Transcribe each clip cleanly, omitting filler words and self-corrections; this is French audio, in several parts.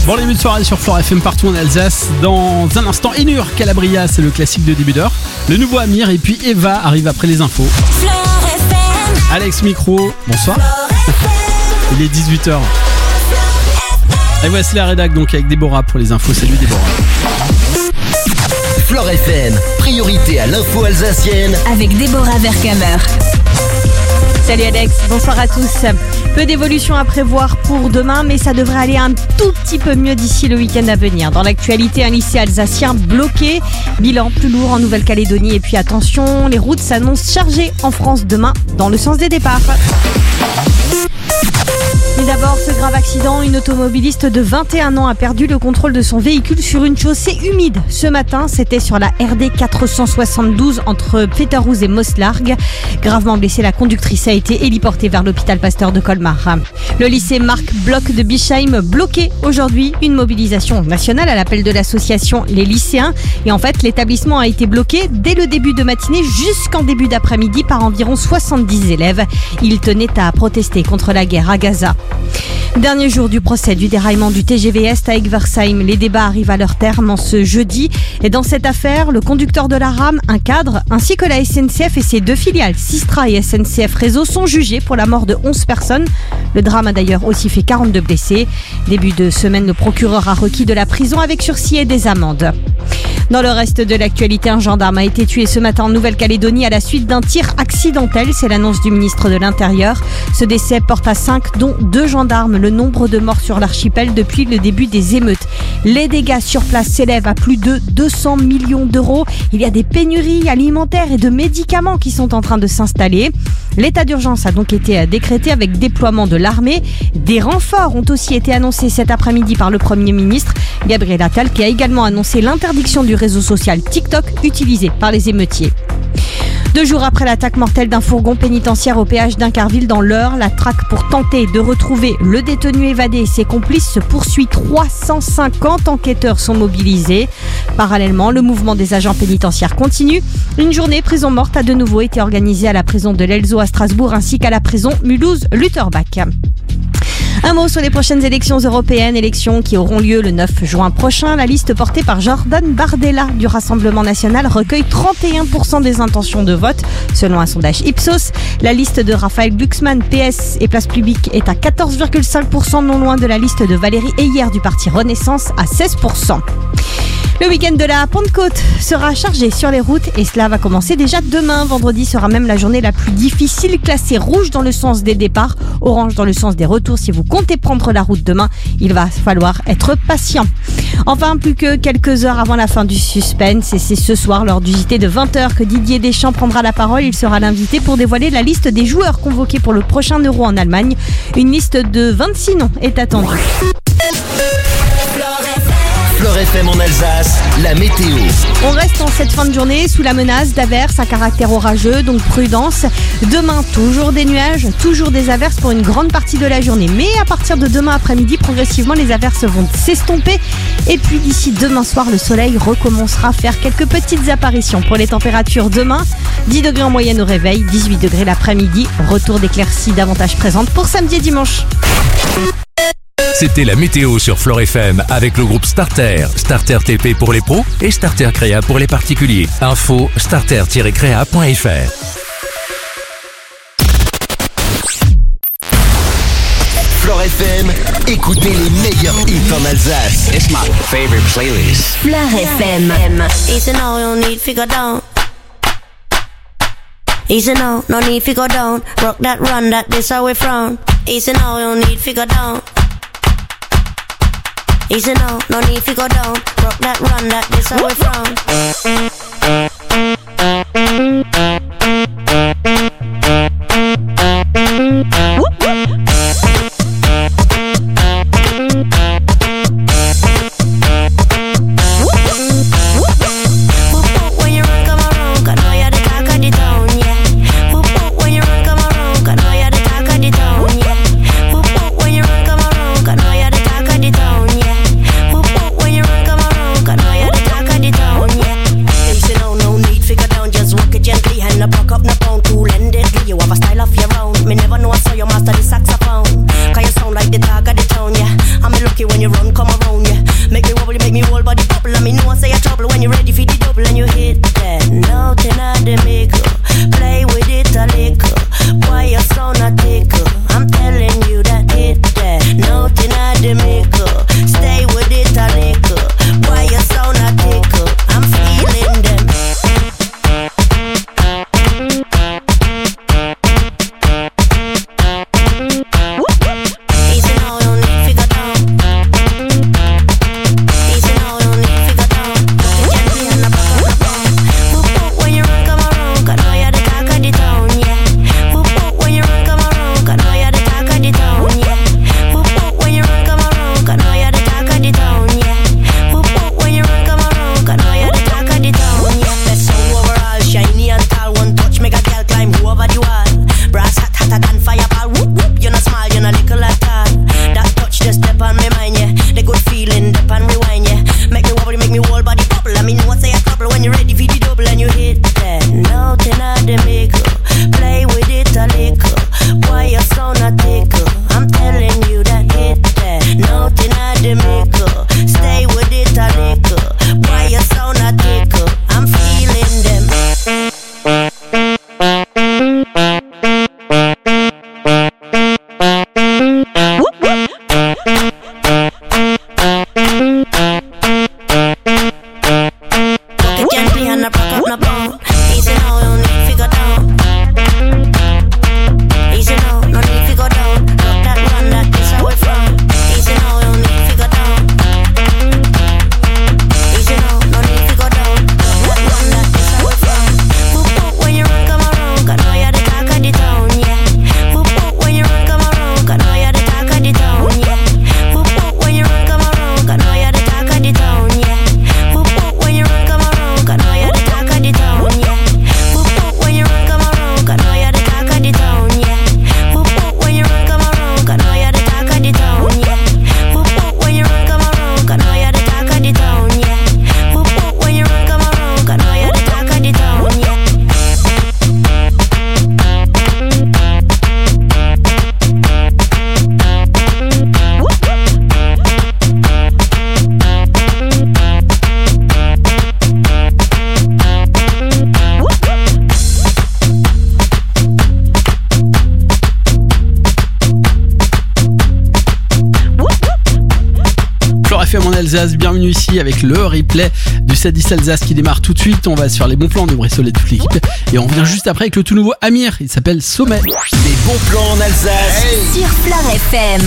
Bon, les début de soirée sur Flore FM partout en Alsace. Dans un instant, Enur Calabria, c'est le classique de début d'heure. Le nouveau Amir et puis Eva arrive après les infos. Alex Micro, bonsoir. Il est 18h. Et voici la rédac donc avec Déborah pour les infos. Salut Déborah. Flore FM, priorité à l'info alsacienne avec Déborah Verkamer. Salut Alex, bonsoir à tous. Peu d'évolution à prévoir pour demain, mais ça devrait aller un tout petit peu mieux d'ici le week-end à venir. Dans l'actualité, un lycée alsacien bloqué, bilan plus lourd en Nouvelle-Calédonie. Et puis attention, les routes s'annoncent chargées en France demain dans le sens des départs. Mais d'abord, ce grave accident, une automobiliste de 21 ans a perdu le contrôle de son véhicule sur une chaussée humide. Ce matin, c'était sur la RD 472 entre Peterhouse et Moslargues. Gravement blessée, la conductrice a été héliportée vers l'hôpital Pasteur de Colmar. Le lycée Marc Bloch de Bischheim bloqué aujourd'hui. Une mobilisation nationale à l'appel de l'association Les Lycéens. Et en fait, l'établissement a été bloqué dès le début de matinée jusqu'en début d'après-midi par environ 70 élèves. Ils tenaient à protester contre la guerre à Gaza. Dernier jour du procès du déraillement du TGV Est à Egversheim. Les débats arrivent à leur terme en ce jeudi. Et dans cette affaire, le conducteur de la rame, un cadre, ainsi que la SNCF et ses deux filiales, Sistra et SNCF Réseau, sont jugés pour la mort de 11 personnes. Le drame a d'ailleurs aussi fait 42 blessés. Début de semaine, le procureur a requis de la prison avec sursis et des amendes. Dans le reste de l'actualité, un gendarme a été tué ce matin en Nouvelle-Calédonie à la suite d'un tir accidentel. C'est l'annonce du ministre de l'Intérieur. Ce décès porte à 5, dont 2 gendarmes, le nombre de morts sur l'archipel depuis le début des émeutes. Les dégâts sur place s'élèvent à plus de 200 millions d'euros. Il y a des pénuries alimentaires et de médicaments qui sont en train de s'installer. L'état d'urgence a donc été décrété avec déploiement de l'armée. Des renforts ont aussi été annoncés cet après-midi par le Premier ministre. Gabriel Attal qui a également annoncé l'interdiction du réseau social TikTok utilisé par les émeutiers. 2 jours après l'attaque mortelle d'un fourgon pénitentiaire au péage d'Incarville dans l'Eure, la traque pour tenter de retrouver le détenu évadé et ses complices se poursuit. 350 enquêteurs sont mobilisés. Parallèlement, le mouvement des agents pénitentiaires continue. Une journée prison morte a de nouveau été organisée à la prison de l'Elzo à Strasbourg ainsi qu'à la prison Mulhouse-Lutterbach. Un mot sur les prochaines élections européennes, élections qui auront lieu le 9 juin prochain. La liste portée par Jordan Bardella du Rassemblement National recueille 31% des intentions de vote, selon un sondage Ipsos. La liste de Raphaël Glucksmann, PS et Place Publique, est à 14,5%, non loin de la liste de Valérie Heyer du parti Renaissance à 16%. Le week-end de la Pentecôte sera chargé sur les routes et cela va commencer déjà demain. Vendredi sera même la journée la plus difficile, classée rouge dans le sens des départs, orange dans le sens des retours. Si vous comptez prendre la route demain, il va falloir être patient. Enfin, plus que quelques heures avant la fin du suspense, et c'est ce soir lors du JT de 20h que Didier Deschamps prendra la parole. Il sera l'invité pour dévoiler la liste des joueurs convoqués pour le prochain Euro en Allemagne. Une liste de 26 noms est attendue. Flore FM en Alsace, la météo. On reste en cette fin de journée sous la menace d'averses à caractère orageux, donc prudence. Demain, toujours des nuages, toujours des averses pour une grande partie de la journée. Mais à partir de demain après-midi, progressivement, les averses vont s'estomper. Et puis d'ici demain soir, le soleil recommencera à faire quelques petites apparitions. Pour les températures demain, 10 degrés en moyenne au réveil, 18 degrés l'après-midi. Retour d'éclaircies davantage présentes pour samedi et dimanche. C'était la météo sur Flore FM avec le groupe Starter. Starter TP pour les pros et Starter Créa pour les particuliers. Info starter-créa.fr. Flore FM, écoutez les meilleurs hits en Alsace. It's my favorite playlist. Flore FM. Easy now, you need figure down. Easy now, no need figure down. Rock that, run that, this how we frown. Easy now, you need figure down. Easy now, no need to go down. Rock that, run that, this how we frown. When you run, come around, 'cause know you're the talk of the town, yeah. When you run, come around, 'cause know you're the talk of the town, yeah. When you run, come around, 'cause know you're the talk of the town, yeah. When you run, come around, 'cause know you're the talk of the town, yeah. Easy now, no need figure down, just walk it gently, hand the back up, no pound, cool-handedly. You have a style of your own. Me never know I saw you master the saxophone, 'cause you sound like the talk of the town, yeah. I'm lucky when you run, come around. en Alsace. Bienvenue ici avec le replay du 7-10 Alsace qui démarre tout de suite. On va se faire les bons plans de Bressolet toute l'équipe. Et on revient juste après avec le tout nouveau Amir. Il s'appelle Sommet. Les bons plans en Alsace. Sur Flore FM.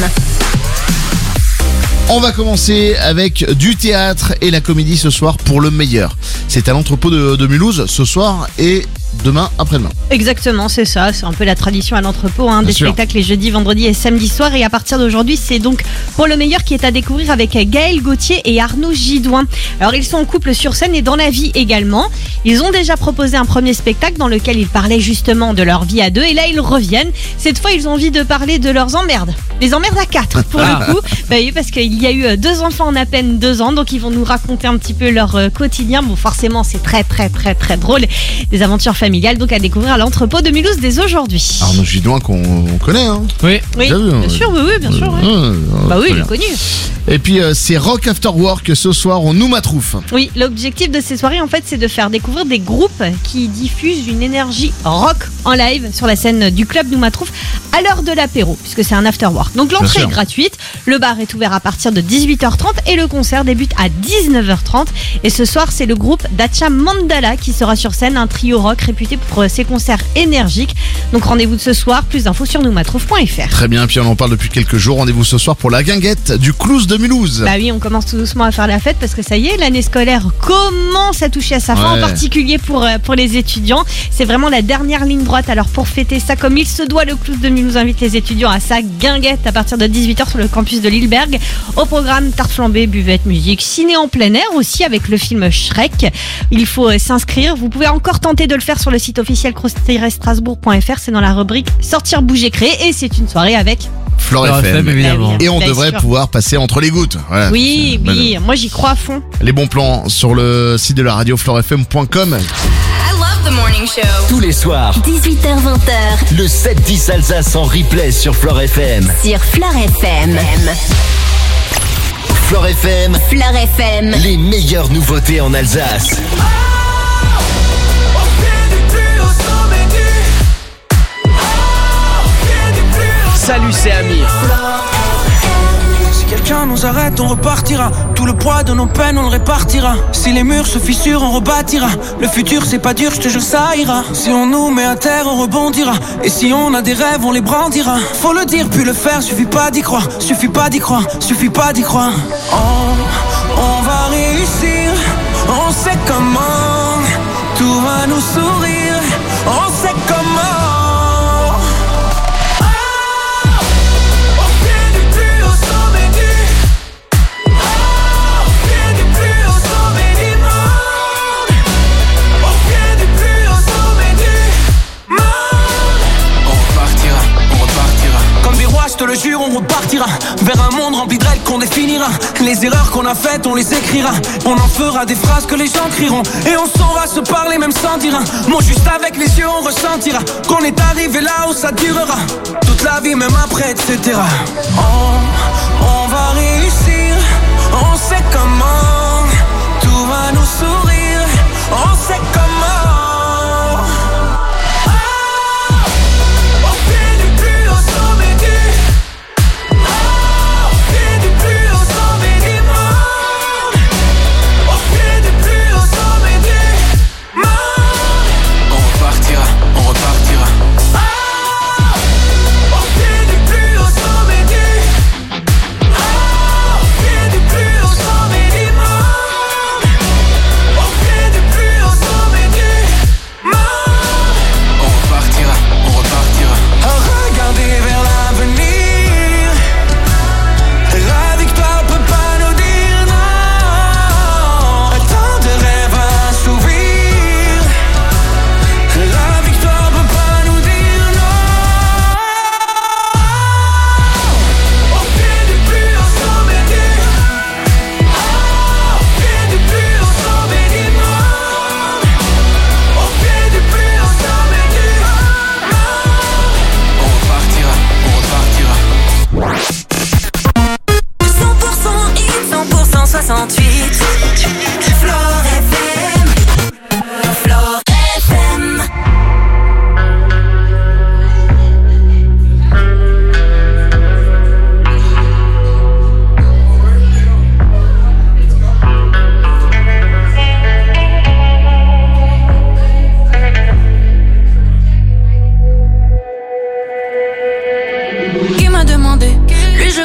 On va commencer avec du théâtre et la comédie ce soir pour le meilleur. C'est à l'entrepôt de Mulhouse ce soir et demain après-demain. Exactement, c'est ça. C'est un peu la tradition à l'entrepôt, des sûr. spectacles les jeudis, vendredis et samedis soirs. Et à partir d'aujourd'hui, c'est donc pour le meilleur qui est à découvrir avec Gaël Gauthier et Arnaud Gidouin. Alors, ils sont en couple sur scène et dans la vie également. Ils ont déjà proposé un premier spectacle dans lequel ils parlaient justement de leur vie à deux. Et là, ils reviennent. Cette fois, ils ont envie de parler de leurs emmerdes. Les emmerdes à 4 pour le coup. Bah oui, parce qu'il y a eu 2 enfants en à peine 2 ans. Donc, ils vont nous raconter un petit peu leur quotidien. Bon, forcément, c'est très drôle. Des aventures familiales, donc à découvrir à l'entrepôt de Mulhouse dès aujourd'hui. Arnaud Gidouin qu'on connaît, hein. Oui. Oui, Bien vu, bien sûr, oui, bien sûr. Ouais. Bah oui, très il bien. est connu. Et puis c'est Rock After Work ce soir au Noumatrouf. Oui, l'objectif de ces soirées, en fait, c'est de faire découvrir des groupes qui diffusent une énergie rock en live sur la scène du club Noumatrouf à l'heure de l'apéro, puisque c'est un after work. Donc l'entrée Bien sûr. est gratuite, le bar est ouvert à partir de 18h30 et le concert débute à 19h30. Et ce soir, c'est le groupe Dacha Mandala qui sera sur scène, un trio rock réputé pour ses concerts énergiques. Donc rendez-vous de ce soir, plus d'infos sur noumatrouf.fr. Très bien, puis on en parle depuis quelques jours. Rendez-vous ce soir pour la guinguette du Clouse de Mulhouse. Bah oui, on commence tout doucement à faire la fête parce que ça y est, l'année scolaire commence à toucher à sa fin, Ouais. en particulier pour les étudiants. C'est vraiment la dernière ligne droite. Alors pour fêter ça comme il se doit, le Clouse de Mulhouse invite les étudiants à sa guinguette à partir de 18h sur le campus de Lilleberg. Au programme, tarte flambée, buvette, musique, ciné en plein air aussi avec le film Shrek. Il faut s'inscrire. Vous pouvez encore tenter de le faire sur le site officiel cross-strasbourg.fr. C'est dans la rubrique Sortir, bouger, créer et c'est une soirée avec... Flore Flore FM. FM, évidemment. Et on Bien devrait sûr. pouvoir passer entre les gouttes. Voilà. Oui, C'est- oui, moi j'y crois à fond. Les bons plans sur le site de la radio florefm.com. I love the morning show. Tous les soirs, 18h-20h. le 7-10 Alsace en replay sur Flore FM. Sur Flore FM. Flore FM, Flore FM. les meilleures nouveautés en Alsace. Salut, c'est Amir. Si quelqu'un nous arrête, on repartira. Tout le poids de nos peines, on le répartira. Si les murs se fissurent, on rebâtira. Le futur, c'est pas dur, je te jure, ça ira. Si on nous met à terre, on rebondira. Et si on a des rêves, on les brandira. Faut le dire, puis le faire, suffit pas d'y croire. Suffit pas d'y croire, suffit pas d'y croire. On va réussir, on sait comment. Tout va nous sourire, on sait comment. Je te le jure, on repartira vers un monde rempli de règles qu'on définira. Les erreurs qu'on a faites, on les écrira. On en fera des phrases que les gens crieront. Et on saura se parler même sans dire un mot. Juste avec les yeux, on ressentira qu'on est arrivé là où ça durera toute la vie, même après, etc. On va réussir, on sait comment. Tout va nous sourire, on sait comment.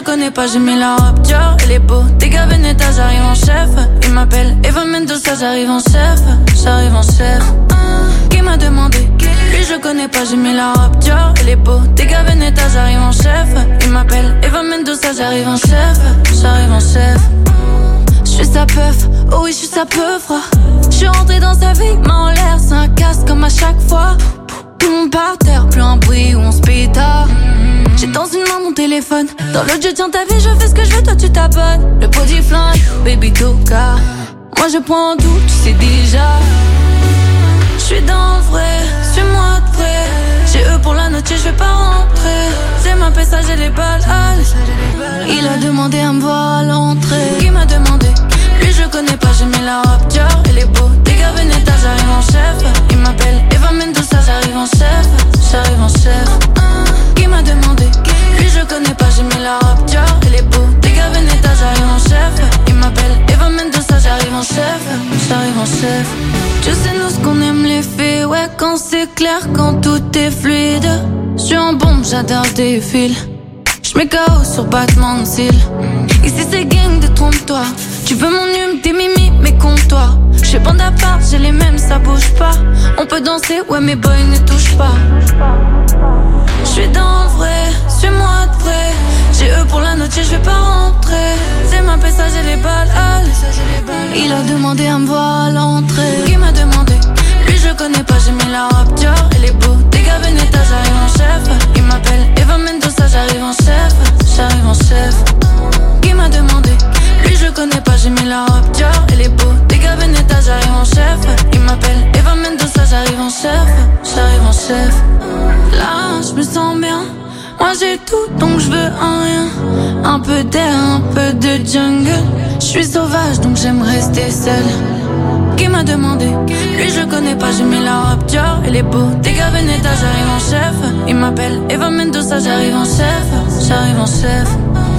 connais pas, j'ai mis la robe Dior. Elle est beau, dégâts Veneta, j'arrive en chef. Il m'appelle Eva Mendoza, j'arrive en chef. J'arrive en chef. Qui m'a demandé? Lui je connais pas, j'ai mis la robe Dior. Elle est beau, dégâts Veneta, j'arrive en chef. Il m'appelle Eva Mendoza, j'arrive en chef. J'arrive en chef. Je suis sa peuf, oh oui je suis sa peuf. Je suis rentré dans sa vie, main en l'air, c'est un casse comme à chaque fois. Tout le monde par terre, plus un bruit où on se pétard. J'ai dans une main mon téléphone, dans l'autre je tiens ta vie, je fais ce que je veux, toi tu t'abonnes. Le body flingue, baby toka. Moi je prends tout, tu sais déjà. Je suis dans le vrai, suis-moi de vrai. J'ai eux pour la note, je vais pas rentrer. C'est ma paix, j'ai les balles. Il a demandé à me voir à l'entrée. Qui m'a demandé? Lui je connais pas, j'ai mis la robe Dior. Elle est beau, dégâts Veneta, j'arrive en chef. Il m'appelle Eva Mendoza, j'arrive en chef. J'arrive en chef. Qui m'a demandé? Lui je connais pas, j'ai mis la robe Dior. Elle est beau, dégâts Veneta, j'arrive en chef. Il m'appelle Eva Mendoza, j'arrive en chef. J'arrive en chef. Tu sais nous ce qu'on aime les filles. Ouais quand c'est clair, quand tout est fluide. Je suis en bombe, j'adore des fils. J'mets KO sur battement de cils. Ici c'est gang de trompe-toi. Tu veux mon hume, tes mimi, mais compte-toi. J'fais bande à part, j'ai les mêmes, ça bouge pas. On peut danser, ouais mes boys ne touchent pas. J'suis dans le vrai, suis-moi de vrai. J'ai eux pour la note, je vais pas rentrer. C'est ma paix, ça j'ai les balles. Il a demandé à me voir à l'entrée. Qui m'a demandé? Lui je connais pas, j'ai mis la robe Dior. Elle est beau, dégâts Veneta, j'arrive en chef. Il m'appelle Eva Mendoza, j'arrive en chef. J'arrive en chef. Qui m'a demandé? Lui je connais pas, j'ai mis la robe Dior. Elle est beau, dégâts Veneta, j'arrive en chef. Il m'appelle Eva Mendoza, j'arrive en chef. J'arrive en chef. Là je me sens bien. Moi j'ai tout donc je veux un rien. Un peu d'air, un peu de jungle. Je suis sauvage donc j'aime rester seule. Qui m'a demandé? Lui je connais pas, j'ai mis la robe Dior. Elle est beau, dégâts Veneta, j'arrive en chef. Il m'appelle Eva Mendoza, j'arrive en chef. J'arrive en chef.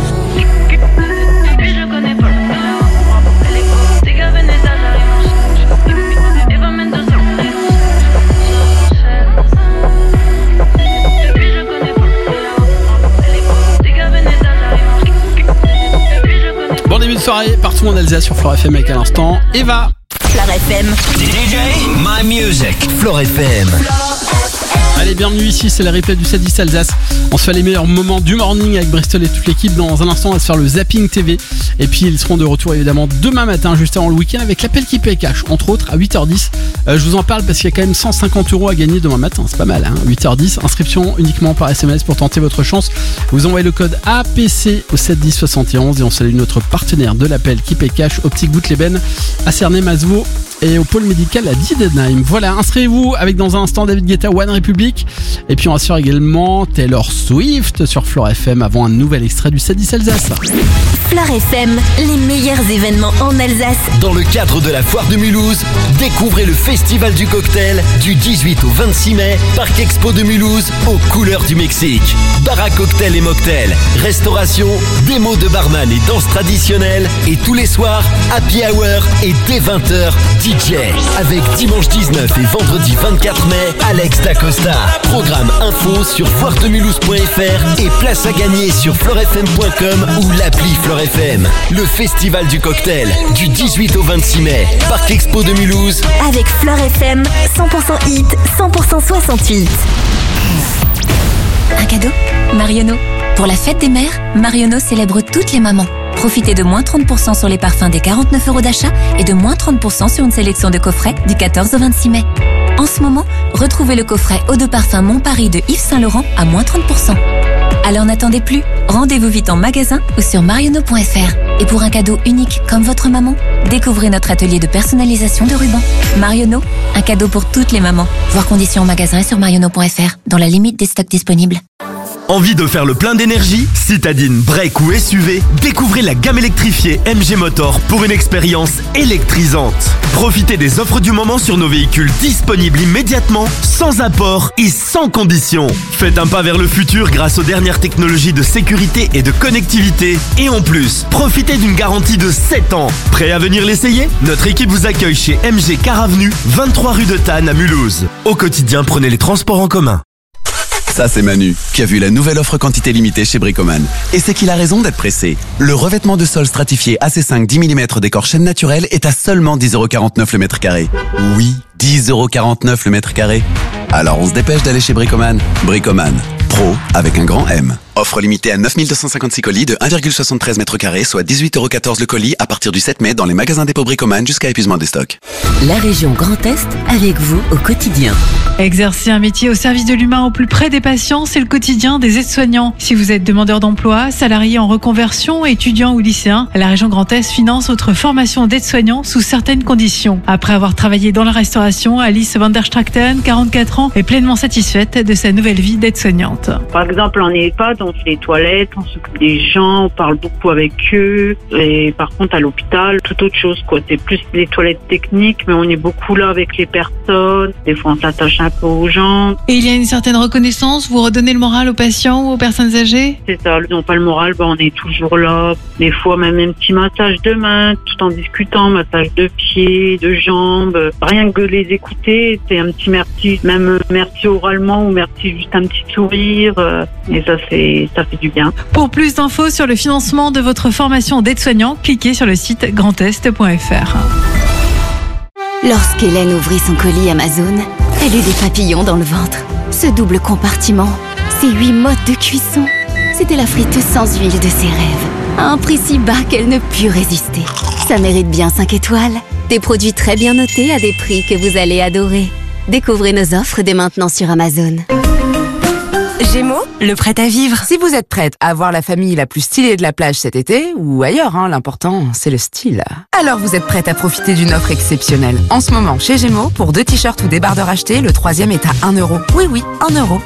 Lui je connais pas, elle est beau, dégâts Veneta, j'arrive en chef. Eva Mendoza, j'arrive en chef. Lui je connais pas, elle est beau, dégâts Veneta, j'arrive en chef. Bon début de soirée, partout en Alsace sur Flore FM avec à l'instant Eva. Flore FM. DJ, my music. Flore FM. Allez, bienvenue ici, c'est le replay du 7-10 Alsace. On se fait les meilleurs moments du morning avec Bristol et toute l'équipe. Dans un instant, on va se faire le Zapping TV. Et puis, ils seront de retour évidemment demain matin, juste avant le week-end, avec l'appel qui paye cash, entre autres à 8h10. Je vous en parle parce qu'il y a quand même 150 € à gagner demain matin. C'est pas mal, hein, 8h10. Inscription uniquement par SMS pour tenter votre chance. Vous envoyez le code APC au 710 71 et on salue notre partenaire de l'appel qui paye cash, Optique Bout-les-Bennes, à Cernay-Masevaux et au pôle médical à Diedenheim. Voilà, inscrivez-vous avec dans un instant David Guetta, One Republic. Et puis on va se faire également Taylor Swift sur Flore FM avant un nouvel extrait du 7-10 Alsace. Flore FM, les meilleurs événements en Alsace. Dans le cadre de la Foire de Mulhouse, découvrez le Festival du Cocktail du 18 au 26 mai, Parc Expo de Mulhouse, aux couleurs du Mexique. Bar à cocktail et mocktail, restauration, démo de barman et danse traditionnelle. Et tous les soirs, happy hour et dès 20h, DJ. Avec dimanche 19 et vendredi 24 mai, Alex Dacosta. Programme info sur foiredemulhouse.fr et place à gagner sur florefm.com ou l'appli Flore FM. Le Festival du Cocktail du 18 au 26 mai, Parc Expo de Mulhouse. Avec Flore FM, 100% hit, 100% 68. Un cadeau? Marionneau. Pour la fête des mères, Marionneau célèbre toutes les mamans. Profitez de moins 30% sur les parfums des 49 € d'achat et de moins 30% sur une sélection de coffrets du 14 au 26 mai. En ce moment, retrouvez le coffret Eau de parfum Mon Paris de Yves Saint Laurent à moins 30%. Alors n'attendez plus, rendez-vous vite en magasin ou sur marionneau.fr. Et pour un cadeau unique comme votre maman, découvrez notre atelier de personnalisation de rubans. Marionneau, un cadeau pour toutes les mamans. Voir conditions en magasin et sur marionneau.fr, dans la limite des stocks disponibles. Envie de faire le plein d'énergie? Citadine, break ou SUV, découvrez la gamme électrifiée MG Motor pour une expérience électrisante. Profitez des offres du moment sur nos véhicules disponibles immédiatement, sans apport et sans condition. Faites un pas vers le futur grâce aux dernières technologies de sécurité et de connectivité. Et en plus, profitez d'une garantie de 7 ans. Prêt à venir l'essayer? Notre équipe vous accueille chez MG Car Avenue, 23 rue de Tannes à Mulhouse. Au quotidien, prenez les transports en commun. Ça, c'est Manu, qui a vu la nouvelle offre quantité limitée chez Bricoman. Et c'est qu'il a raison d'être pressé. Le revêtement de sol stratifié AC5 10 mm décor chêne naturel est à seulement 10,49€ le mètre carré. Oui, 10,49€ le mètre carré. Alors on se dépêche d'aller chez Bricoman. Bricoman, pro avec un grand M. Offre limitée à 9256 colis de 1,73 m², soit 18,14€ le colis à partir du 7 mai dans les magasins dépôt Bricoman jusqu'à épuisement des stocks. La région Grand Est avec vous au quotidien. Exercer un métier au service de l'humain au plus près des patients, c'est le quotidien des aides-soignants. Si vous êtes demandeur d'emploi, salarié en reconversion, étudiant ou lycéen, la région Grand Est finance votre formation d'aide-soignant sous certaines conditions. Après avoir travaillé dans la restauration, Alice van der Strachten, 44 ans, est pleinement satisfaite de sa nouvelle vie d'aide-soignante. Par exemple, en EHPAD, on fait les toilettes, on s'occupe des gens, on parle beaucoup avec eux. Et par contre, à l'hôpital, tout autre chose, quoi. C'est plus les toilettes techniques, mais on est beaucoup là avec les personnes. Des fois, on s'attache un peu aux gens. Et il y a une certaine reconnaissance, vous redonnez le moral aux patients ou aux personnes âgées? C'est ça, ils n'ont pas le moral, on est toujours là. Des fois, même un petit massage de main, tout en discutant, massage de pieds, de jambes. Rien que les écouter, c'est un petit merci, même merci oralement ou merci juste un petit sourire. Et ça fait du bien. Pour plus d'infos sur le financement de votre formation d'aide-soignant, cliquez sur le site grandest.fr. Lorsqu'Hélène ouvrit son colis Amazon, elle eut des papillons dans le ventre. Ce double compartiment, ces 8 modes de cuisson, c'était la friteuse sans huile de ses rêves. À un prix si bas qu'elle ne put résister. Ça mérite bien 5 étoiles. Des produits très bien notés à des prix que vous allez adorer. Découvrez nos offres dès maintenant sur Amazon. Gémeaux, le prêt à vivre. Si vous êtes prête à avoir la famille la plus stylée de la plage cet été, ou ailleurs, l'important, c'est le style. Alors vous êtes prête à profiter d'une offre exceptionnelle. En ce moment, chez Gémeaux, pour 2 t-shirts ou débardeurs achetés, le 3e est à 1€. Oui, 1€.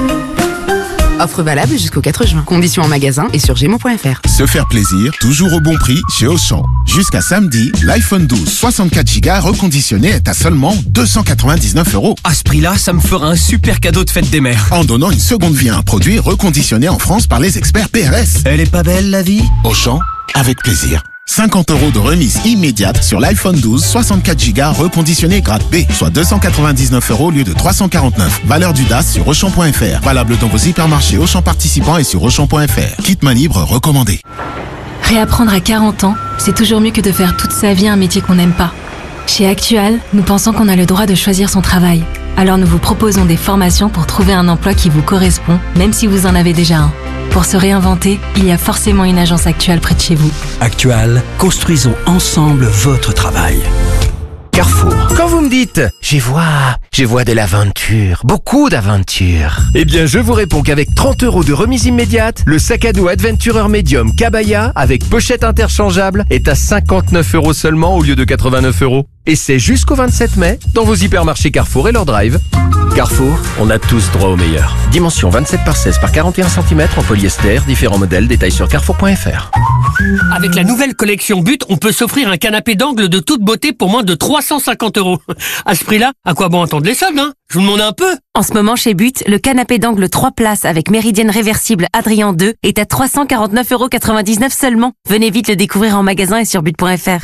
Offre valable jusqu'au 4 juin. Conditions en magasin et sur Gémeaux.fr. Se faire plaisir, toujours au bon prix chez Auchan. Jusqu'à samedi, l'iPhone 12 64Go reconditionné est à seulement 299€. À ce prix-là, ça me fera un super cadeau de fête des mères. En donnant une seconde vie à un produit reconditionné en France par les experts PRS. Elle est pas belle, la vie? Auchan, avec plaisir. 50€ de remise immédiate sur l'iPhone 12 64Go reconditionné grade B, soit 299€ au lieu de 349. Valeur du DAS sur Auchan.fr. Valable dans vos hypermarchés Auchan participants et sur Auchan.fr. Kit main libre recommandé. Réapprendre à 40 ans, c'est toujours mieux que de faire toute sa vie un métier qu'on n'aime pas. Chez Actual, nous pensons qu'on a le droit de choisir son travail. Alors nous vous proposons des formations pour trouver un emploi qui vous correspond, même si vous en avez déjà un. Pour se réinventer, il y a forcément une agence Actual près de chez vous. Actual, construisons ensemble votre travail. Carrefour. Quand vous me dites « je vois de l'aventure, beaucoup d'aventure », eh bien je vous réponds qu'avec 30€ de remise immédiate, le sac à dos Adventurer Medium Kabaya avec pochette interchangeable est à 59€ seulement au lieu de 89€. Et c'est jusqu'au 27 mai dans vos hypermarchés Carrefour et leur drive. Carrefour, on a tous droit au meilleur. Dimension 27 par 16 par 41 cm en polyester, différents modèles, détails sur carrefour.fr. Avec la nouvelle collection But, on peut s'offrir un canapé d'angle de toute beauté pour moins de 350€. À ce prix-là, à quoi bon attendre les soldes, hein? Je vous demande un peu. En ce moment chez But, le canapé d'angle 3 places avec méridienne réversible Adrien 2 est à 349,99€ seulement. Venez vite le découvrir en magasin et sur but.fr.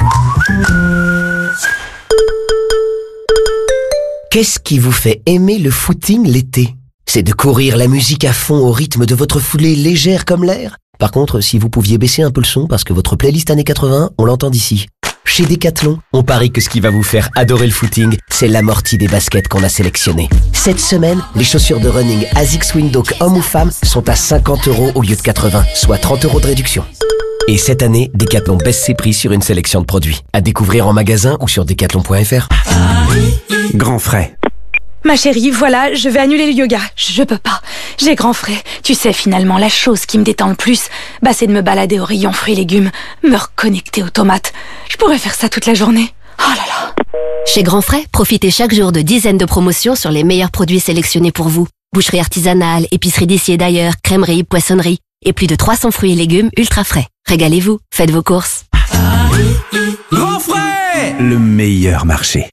Qu'est-ce qui vous fait aimer le footing l'été? C'est de courir la musique à fond au rythme de votre foulée légère comme l'air? Par contre, si vous pouviez baisser un peu le son parce que votre playlist années 80, on l'entend d'ici. Chez Decathlon, on parie que ce qui va vous faire adorer le footing, c'est l'amorti des baskets qu'on a sélectionnées. Cette semaine, les chaussures de running ASICS Windhoek hommes ou femmes sont à 50€ au lieu de 80, soit 30€ de réduction. Et cette année, Decathlon baisse ses prix sur une sélection de produits. À découvrir en magasin ou sur decathlon.fr. Grand frais. Ma chérie, voilà, je vais annuler le yoga. Je peux pas. J'ai grand frais. Tu sais, finalement, la chose qui me détend le plus, c'est de me balader au rayon fruits et légumes, me reconnecter aux tomates. Je pourrais faire ça toute la journée. Oh là là. Chez Grand Frais, profitez chaque jour de dizaines de promotions sur les meilleurs produits sélectionnés pour vous. Boucherie artisanale, épicerie d'ici et d'ailleurs, crèmerie, poissonnerie et plus de 300 fruits et légumes ultra frais. Régalez-vous, faites vos courses. Grand Frais, le meilleur marché.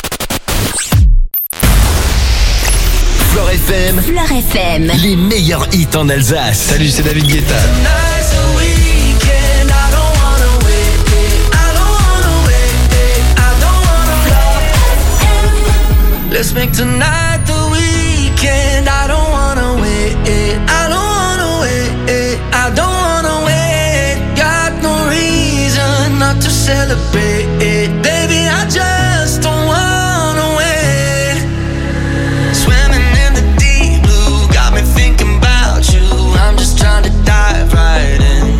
Flore FM. Flore FM. Les meilleurs hits en Alsace. Salut, c'est David Guetta. Let's make tonight the weekend. I don't wanna wait. celebrate. Baby, I just don't wanna wait. Swimming in the deep blue, got me thinking about you. I'm just trying to dive right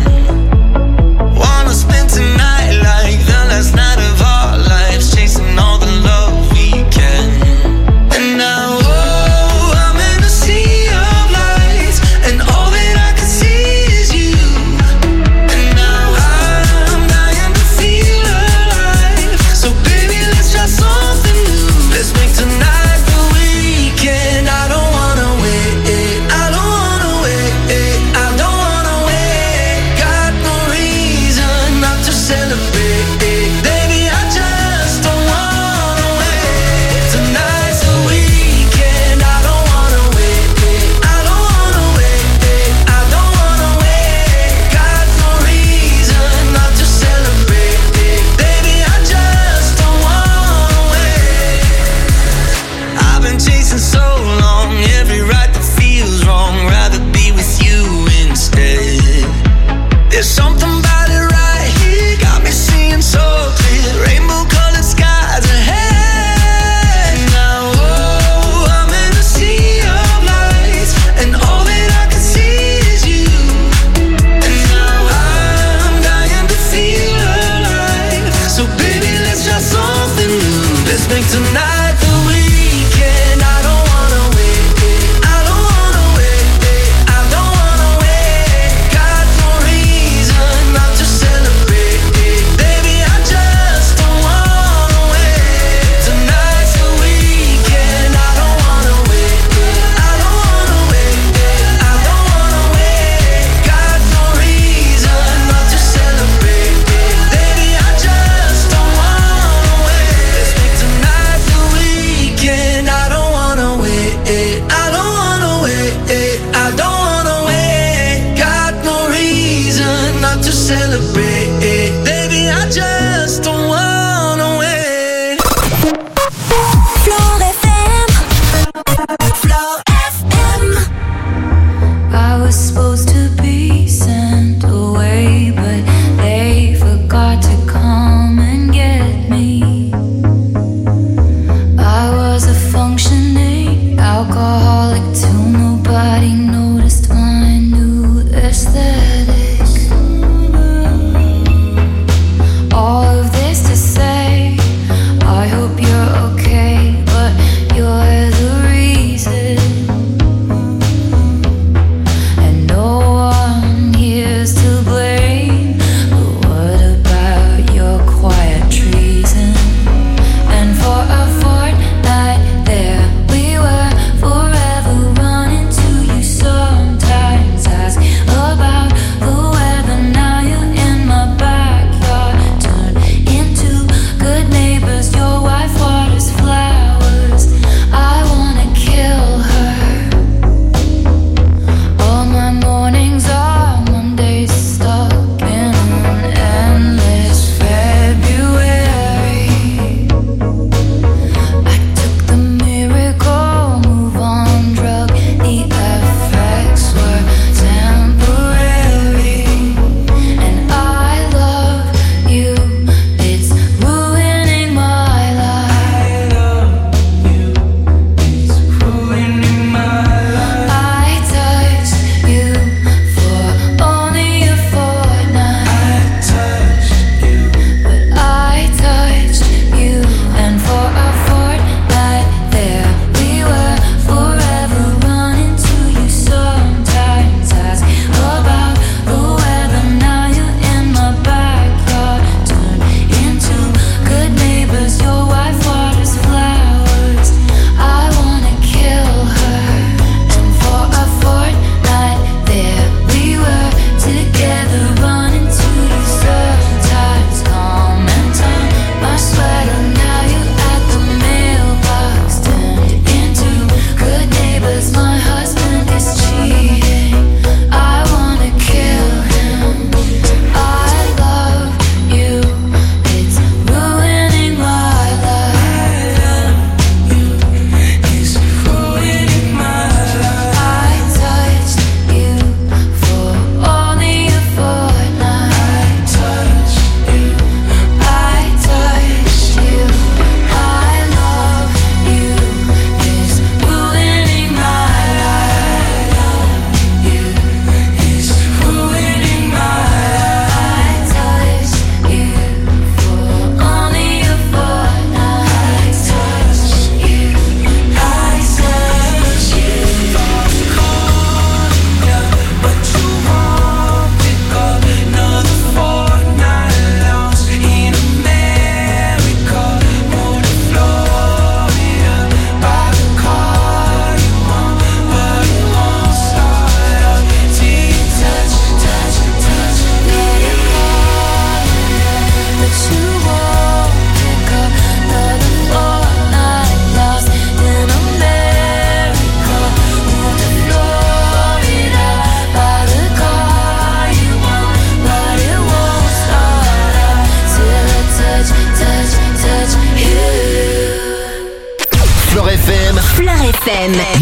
in. Wanna spend tonight like the last night of our lives, chasing all the love we can. And now, oh, I'm in a sea of lights, and all that I can see is you. And now I'm dying to feel alive. So baby, let's try something new. Let's make tonight the weekend. I don't wanna wait. I don't wanna wait. I don't wanna wait. Got no reason not to celebrate. Baby, I just don't wanna wait. Tonight's the weekend. I don't wanna wait. I don't wanna wait. I don't wanna wait. Got no reason not to celebrate. Baby, I just don't wanna wait. I've been chasing so long, every right that feels wrong. Rather be with you instead. There's something about it right here, got me seeing so clear. Rainbow colored skies ahead. Now, oh, I'm in a sea of lights, and all that I can see is you. And now I'm dying to feel alive. So baby, let's try something new. Let's make tonight the weekend. I don't wanna wait. I don't wanna wait. I don't wanna wait. Got no reason not to celebrate. Baby, I just don't wanna wait. Tonight's the weekend. I don't wanna wait. I don't wanna wait. I don't wanna wait. Got no reason not to celebrate. Baby, I just don't wanna wait. Let's make tonight the weekend. I don't wanna wait. I don't wanna wait. I don't wanna wait. Got no reason not to celebrate. Baby, I just don't wanna wait. Floor FM. Floor FM. I was supposed to be sent away, but they forgot to come and get me. I was a functioning alcoholic till nobody noticed my new aesthetic. All of this to say, I hope you're okay, but you're the reason. And no one here's to blame.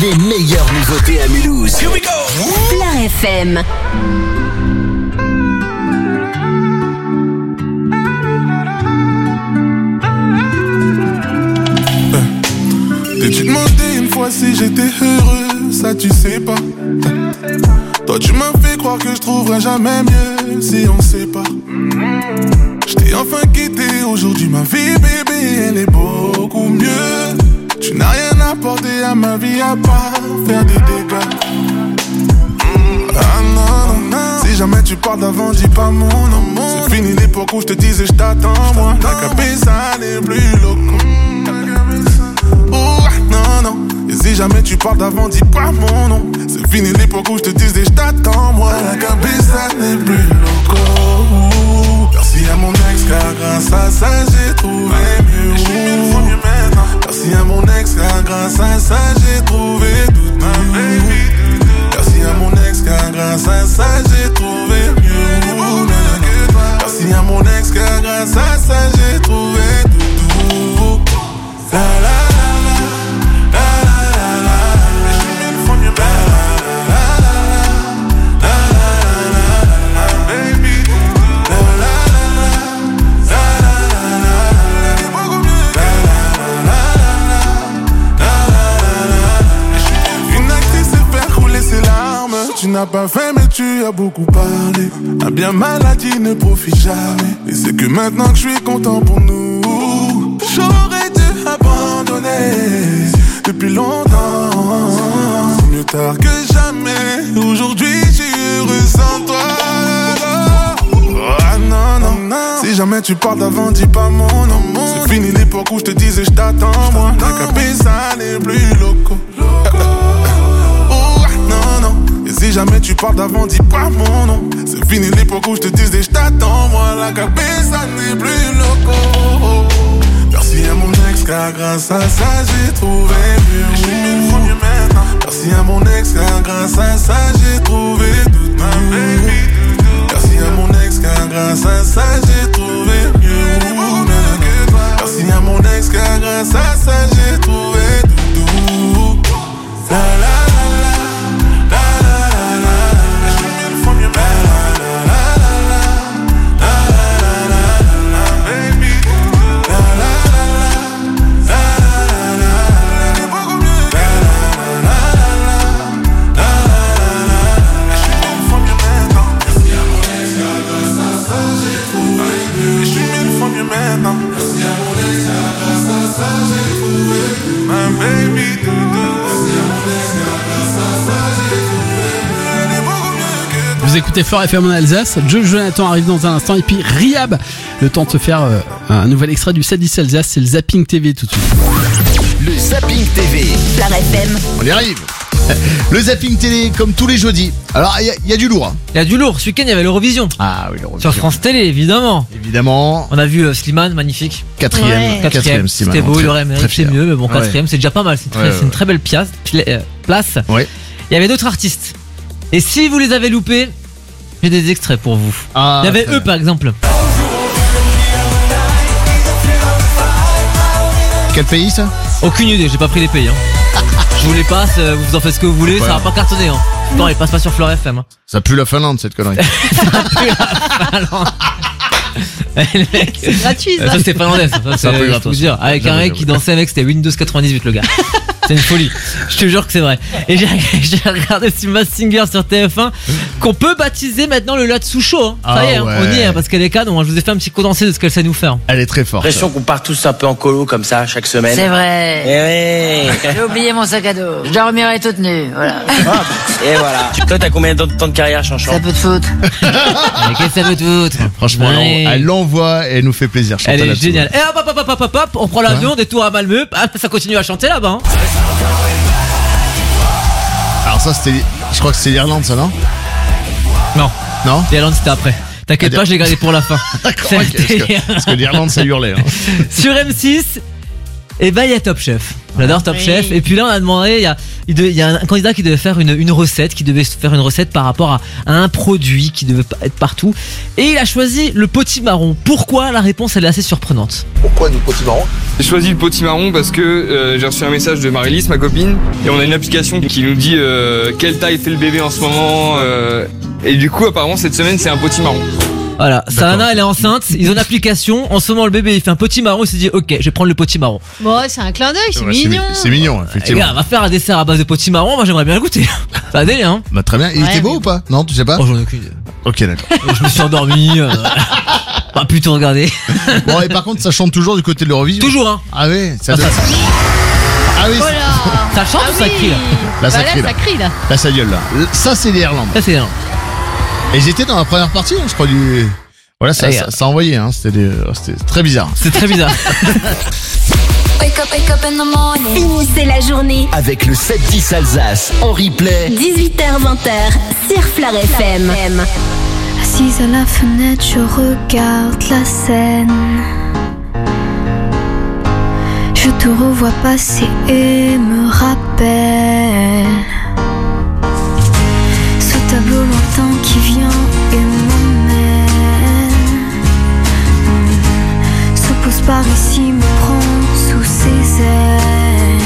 Les meilleures nouveautés à Mulhouse. Here we go. Fleur FM. T'es-tu demandé une fois si j'étais heureux? Ça tu sais pas. Toi tu m'as fait croire que je trouverais jamais mieux si on sait pas. J't'ai enfin quitté, aujourd'hui ma vie bébé elle est beaucoup mieux. Tu n'as rien apporté à ma vie à part faire des dégâts. Ah non, non, non. Si jamais tu parles d'avant, dis pas mon nom. C'est fini l'époque où je te disais je t'attends moi. La cabeza n'est plus loco. Oh non, non. Et si jamais tu parles d'avant, dis pas mon nom. C'est fini l'époque où je te disais je t'attends moi. La cabeza n'est plus loco. Merci à mon ex car grâce à ça j'ai trouvé mieux. Merci à mon ex car grâce à ça j'ai trouvé toute ma baby. Merci à mon ex car grâce à ça j'ai trouvé mieux. Merci à mon ex car grâce à ça j'ai trouvé tout. La la la la la la la. Je suis mille fois mieux tu n'as pas fait mais tu as beaucoup parlé. Un bien maladie ne profite jamais. Et c'est que maintenant que je suis content pour nous, j'aurais dû abandonner depuis longtemps. C'est mieux tard que jamais. Aujourd'hui je suis heureux sans toi. Ah non, non, non. Si jamais tu parles d'avant, dis pas mon nom. C'est fini l'époque où je te disais je t'attends moi. La cabeza n'est plus loco. Si jamais tu parles d'avant, dis pas mon nom. C'est fini l'époque où je te disais je t'attends moi. La cabeza n'est plus loco. Merci à mon ex car grâce à ça j'ai trouvé mieux. Je suis mille fois mieux maintenant. Merci à mon ex car grâce à ça j'ai trouvé toute ma baby. Merci à mon ex car grâce à ça j'ai trouvé mieux. Merci à mon ex car grâce à ça j'ai trouvé tout. La la. Vous écoutez Fleur FM en Alsace. Joe Jonathan arrive dans un instant et puis Riab. Le temps de se faire un nouvel extrait du 7-10 Alsace. C'est le Zapping TV tout de suite. Le Zapping TV. Fleur FM. On y arrive. Le Zapping Télé comme tous les jeudis. Alors il y a du lourd. Il y a du lourd. Ce week-end il y avait l'Eurovision. Ah oui, l'Eurovision. Sur France Télé évidemment. Évidemment. On a vu Slimane, magnifique. Quatrième Slimane. C'était beau, il aurait mérité mieux, mais bon, quatrième, c'est déjà pas mal. C'est une très belle place. Ouais. Il y avait d'autres artistes. Et si vous les avez loupés, j'ai des extraits pour vous. Ah, il y avait eux par exemple. Quel pays ça? Aucune idée, j'ai pas pris les pays. Je vous les passe, vous en faites ce que vous voulez, ça va pas cartonner. Non, il passe pas sur Fleur FM. Ça pue la Finlande cette connerie. Ça pue la Finlande. C'est gratuit ça. Ça c'était finlandais. Ça pue gratos. Avec un mec qui dansait avec, c'était Windows 98 le gars. C'est une folie. Je te jure que c'est vrai. Et j'ai regardé aussi Masked Singer sur TF1 qu'on peut baptiser maintenant le Latsu Show. Ça y est, on y est parce qu'elle est canon. Je vous ai fait un petit condensé de ce qu'elle sait nous faire. Elle est très forte. J'ai l'impression qu'on part tous un peu en colo comme ça chaque semaine. C'est vrai. Et oui. J'ai oublié mon sac à dos. Je dormirai toute nue. Voilà. Et voilà. Toi, t'as combien de temps de carrière, Chanchon? Ça peut te foutre. Mais qu'est-ce que ça peut te foutre? Franchement, elle l'envoie et elle nous fait plaisir. Elle est géniale. Et hop, on prend l'avion, des tours à Malmö. Ça continue à chanter là-bas. Alors ça c'était, je crois que c'est l'Irlande ça, non? Non L'Irlande c'était après. T'inquiète pas, je l'ai gardé pour la fin. Parce que l'Irlande ça hurlait. Sur M6, et bah il y a Top Chef. On adore Top Chef. Et puis là on a demandé, il y a il y a un candidat qui devait faire une recette, par rapport à un produit qui devait être partout. Et il a choisi le potimarron. Pourquoi? La réponse, elle est assez surprenante. Pourquoi du potimarron? J'ai choisi le potimarron parce que j'ai reçu un message de Marylis, ma copine, et on a une application qui nous dit quelle taille fait le bébé en ce moment. Et du coup, apparemment, cette semaine, c'est un potimarron. Voilà, Sana elle est enceinte, ils ont une application, en ce moment le bébé il fait un potimarron, il s'est dit ok je vais prendre le potimarron. Bon c'est un clin d'œil, c'est mignon. C'est mignon effectivement. Les gars, on va faire un dessert à base de potimarron, moi j'aimerais bien le goûter. C'est un délire hein. Bah très bien, il était beau ou pas? Non tu sais pas? Oh j'en ai aucune idée. Ok d'accord. Je me suis endormi, pas plutôt regarder. Bon et par contre ça chante toujours du côté de l'Eurovision? Toujours hein. Ah oui, ça doit... Ah oui, ça chante ou ça crie là? Là ça crie là. Là ça gueule là. Ça c'est l'Irlande. Ça c'est l'Irlande. Et ils étaient dans la première partie, je crois du... Voilà, ça envoyait, hein. C'était très bizarre. C'est très bizarre. Wake up in the morning. Finissez la journée avec le 7-10 Alsace en replay. 18h-20h sur Flair FM. Assise à la fenêtre, je regarde la scène. Je te revois passer et me rappelle ce tableau lointain qui vient et m'emmène. Se pose par ici, me prend sous ses ailes.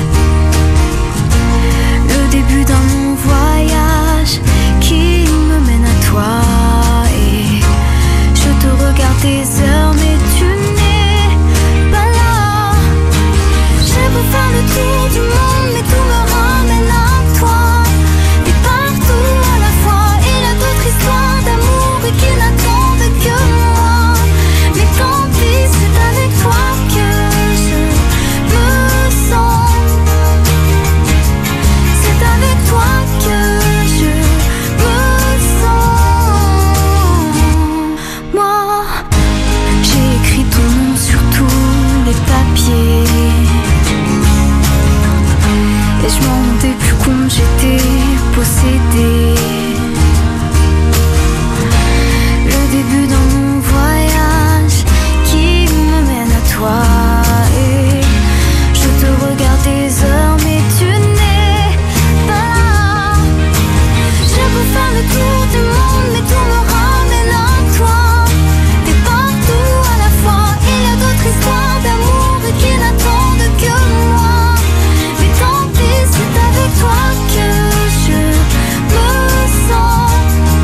Le début d'un long voyage qui me mène à toi. Et je te regarde des heures, mais tu n'es pas là. J'ai beau faire le tour du monde, mais tout me ramène à toi. Et partout à la fois, il y a d'autres histoires d'amour et qui n'attendent que moi. Mais tant pis, c'est avec toi que je me sens. C'est avec toi que je me sens. Moi, j'ai écrit ton nom sur tous les papiers. Et je m'en rendais plus compte, j'étais possédée. Le début d'un long voyage qui me mène à toi. Et je te regarde des heures, mais tu n'es pas là. J'ai beau faire le tour du monde, mais tout me ramène à toi. T'es partout à la fois, il y a d'autres histoires d'amour et qui n'attendent que moi. Mais tant pis, c'est avec toi que je me sens.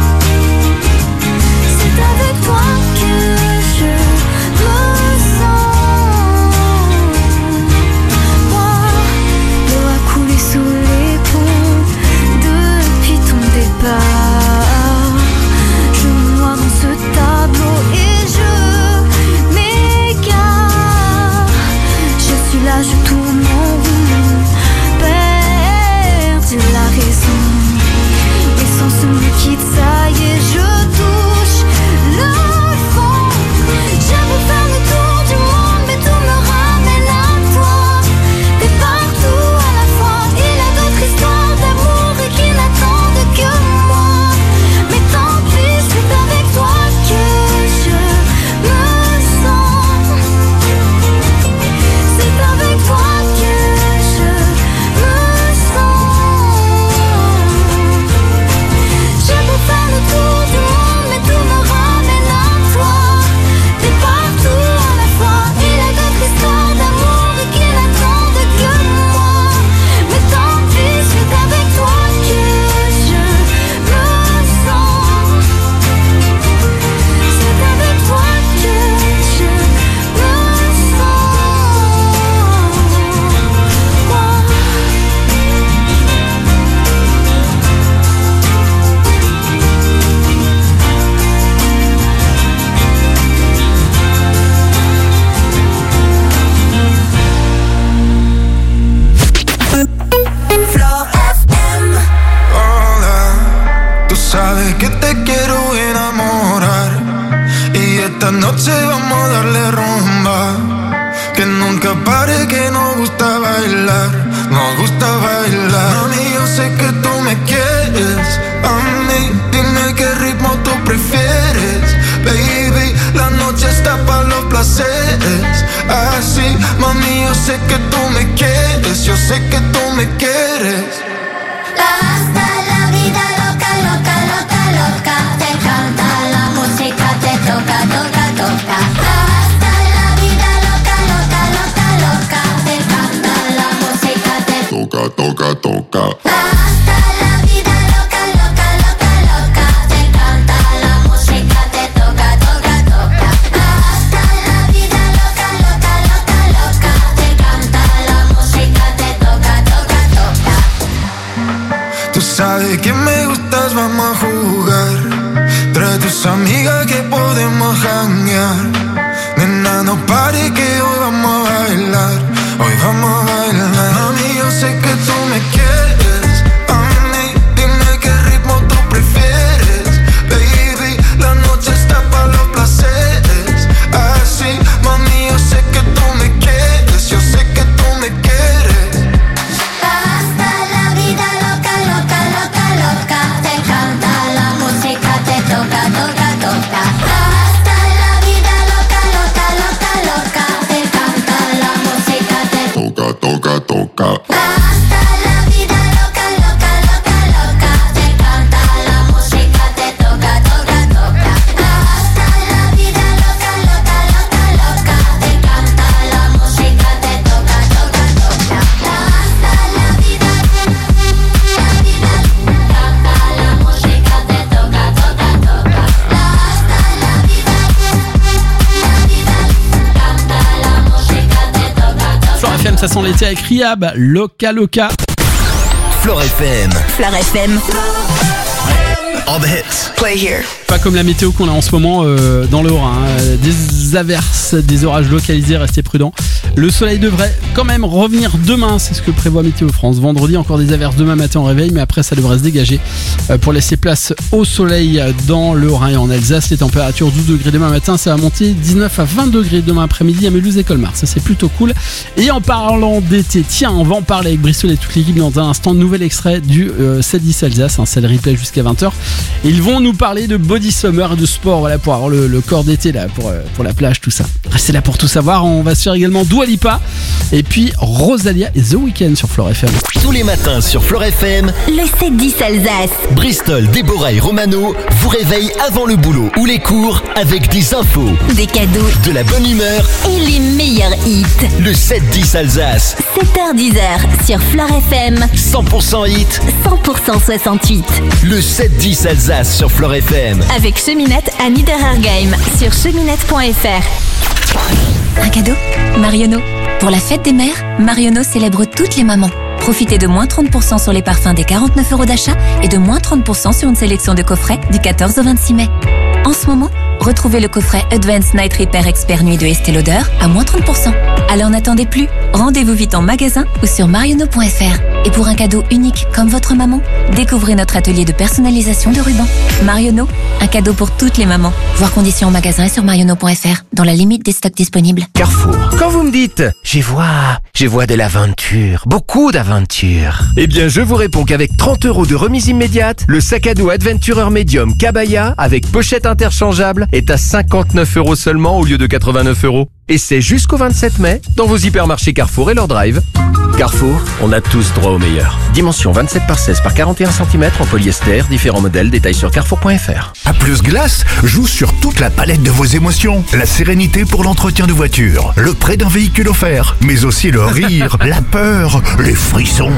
C'est avec toi que je me sens. Moi, l'eau a coulé sous les ponts depuis ton départ. Je me noie dans ce tableau et je m'égare. Je suis là, je tourne en rond, perdu la raison. Les sens me quittent, ça y est, je touche le fond. J'ai beau faire le tour du monde, mais tout me ramène à toi. T'es partout à la fois, il y a d'autres histoires d'amour et qui n'attendent que moi. Mais tant pis, c'est avec toi que je me sens. C'est avec toi que je me sens. J'ai beau faire le tour du monde, mais tout me ramène à toi. T'es partout à la fois, il y a d'autres histoires d'amour et qui n'attendent que moi. Mais tant pis, c'est avec toi que je me sens. C'est avec toi que je me Hola, tú sabes que te quiero enamorar y esta noche vamos a darle rumba. Que nunca pare, que nos gusta bailar, nos gusta bailar. Mami, yo sé que tú me quieres a mí, dime qué ritmo tú prefieres. Baby, la noche está para los placeres. Así, mami, yo sé que tú me quieres, yo sé que tú me quieres. Hasta la vida loca, loca, loca, loca. Te canta la música, te toca, toca, toca. Hasta la vida loca, loca, loca, loca. Te canta la música, te toca, toca, toca. Hasta la vida loca, loca, loca, loca. Te canta la música, te toca, toca, toca. Hasta la vida loca, loca, loca, loca. Te canta la música, te toca, toca, toca. Tú sabes que me gustas, vamos a jugar. Trae tus amigas que podemos janguear. Nena, no pare que hoy vamos a bailar. Hoy vamos a bailar. Mami, yo sé que tú me quieres. A mí, dime qué ritmo tú prefieres. Baby, la noche está para los placeres. Así, mami, yo sé que tú me quieres. Yo sé que tú me quieres. Hasta la vida loca, loca, loca, loca. Te canta la música, te toca, toca, toca. Hasta la vida loca, loca, loca, loca. Te canta la música, te toca, toca, toca. Hasta la vida loca, loca, loca, loca. Te canta la música, te toca, toca, toca. Hasta la vida loca, loca, loca, loca. Te canta la música, te toca, toca, toca. Hasta la vida, canta la música, te toca, toca, toca. Hasta la vida, canta la música, te toca, toca. Flore FM, ça sent l'été avec Riab, Loca Loca. Flore FM. Flore FM. All the hits. Play here. Pas comme la météo qu'on a en ce moment dans le Haut-Rhin. Des averses, des orages localisés, restez prudents. Le soleil devrait quand même revenir demain, c'est ce que prévoit Météo France. Vendredi, encore des averses demain matin au réveil, mais après ça devrait se dégager pour laisser place au soleil dans le Haut-Rhin et en Alsace. Les températures 12 degrés demain matin, ça va monter 19 à 20 degrés demain après-midi à Mulhouse et Colmar. Ça c'est plutôt cool. Et en parlant d'été, tiens, on va en parler avec Bristol et toute l'équipe dans un instant. Nouvel extrait du 7-10 Alsace, c'est le replay jusqu'à 20h. Ils vont nous parler de body summer et de sport, voilà, pour avoir le corps d'été là, pour la plage, tout ça. Restez là pour tout savoir. On va se faire également Dua Lipa et puis Rosalia et The Weeknd sur Flore FM. Tous les matins sur Flore FM, Le 7-10 Alsace. Bristol, Déborah et Romano vous réveillent avant le boulot ou les cours avec des infos, Des cadeaux de la bonne humeur. et les meilleurs hits. Le 7-10 Alsace, 7h-10h sur Flore FM. 100% hit. 100% 68. Le 7-10 Alsace sur Flore FM. Avec Cheminette à Niederergheim sur cheminette.fr. Un cadeau Marionneau. Pour la fête des mères, Marionneau célèbre toutes les mamans. Profitez de moins 30% sur les parfums des 49 € d'achat et de moins 30% sur une sélection de coffrets du 14 au 26 mai. En ce moment, retrouvez le coffret Advanced Night Repair Expert Nuit de Estée Lauder à moins 30%. Alors n'attendez plus, rendez-vous vite en magasin ou sur marionneau.fr. Et pour un cadeau unique comme votre maman, découvrez notre atelier de personnalisation de rubans. Marionneau, un cadeau pour toutes les mamans. Voir conditions en magasin et sur marionneau.fr, dans la limite des stocks disponibles. Carrefour. Quand vous me dites « je vois de l'aventure, beaucoup d'aventure », eh bien je vous réponds qu'avec 30 € de remise immédiate, le sac à dos Adventurer Medium Kabaya avec pochette interchangeable est à 59 € seulement au lieu de 89 €. Et c'est jusqu'au 27 mai dans vos hypermarchés Carrefour et leur drive. Carrefour, on a tous droit au meilleur. Dimension 27 par 16 par 41 cm en polyester, différents modèles, détails sur carrefour.fr. A Plus Glace joue sur toute la palette de vos émotions. La sérénité pour l'entretien de voiture, le prêt d'un véhicule offert, mais aussi le rire, la peur, les frissons.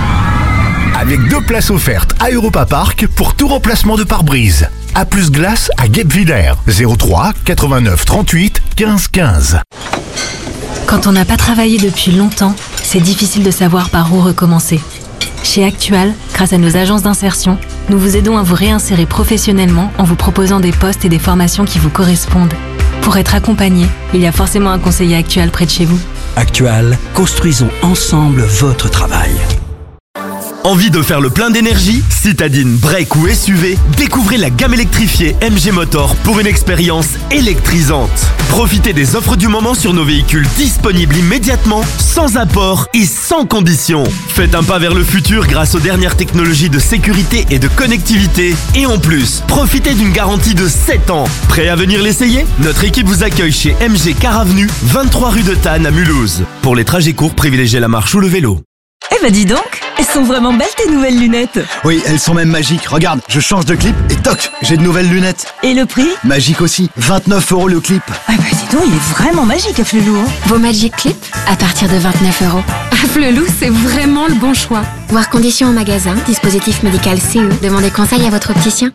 Avec 2 places offertes à Europa Park pour tout remplacement de pare-brise. A Plus Glace à Guebwiller, 03 89 38 15 15. Quand on n'a pas travaillé depuis longtemps, c'est difficile de savoir par où recommencer. Chez Actual, grâce à nos agences d'insertion, nous vous aidons à vous réinsérer professionnellement en vous proposant des postes et des formations qui vous correspondent. Pour être accompagné, il y a forcément un conseiller Actual près de chez vous. Actual, construisons ensemble votre travail. Envie de faire le plein d'énergie? Citadine, break ou SUV, découvrez la gamme électrifiée MG Motor pour une expérience électrisante. Profitez des offres du moment sur nos véhicules disponibles immédiatement, sans apport et sans condition. Faites un pas vers le futur grâce aux dernières technologies de sécurité et de connectivité. Et en plus, profitez d'une garantie de 7 ans. Prêt à venir l'essayer? Notre équipe vous accueille chez MG Car Avenue, 23 rue de Tannes à Mulhouse. Pour les trajets courts, privilégiez la marche ou le vélo. Eh ben dis donc, elles sont vraiment belles tes nouvelles lunettes. Oui, elles sont même magiques. Regarde, je change de clip et toc, j'ai de nouvelles lunettes. Et le prix ? Magique aussi, 29 € le clip. Ah bah dis donc, il est vraiment magique à Flelou. Vos Magic Clip à partir de 29 €. À Flelou, c'est vraiment le bon choix. Voir conditions en magasin, dispositif médical CE. Demandez conseil à votre opticien.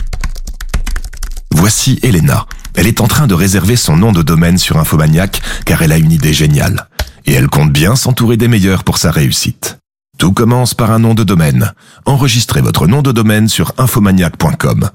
Voici Elena. Elle est en train de réserver son nom de domaine sur Infomaniac car elle a une idée géniale. Et elle compte bien s'entourer des meilleurs pour sa réussite. Tout commence par un nom de domaine. Enregistrez votre nom de domaine sur infomaniac.com.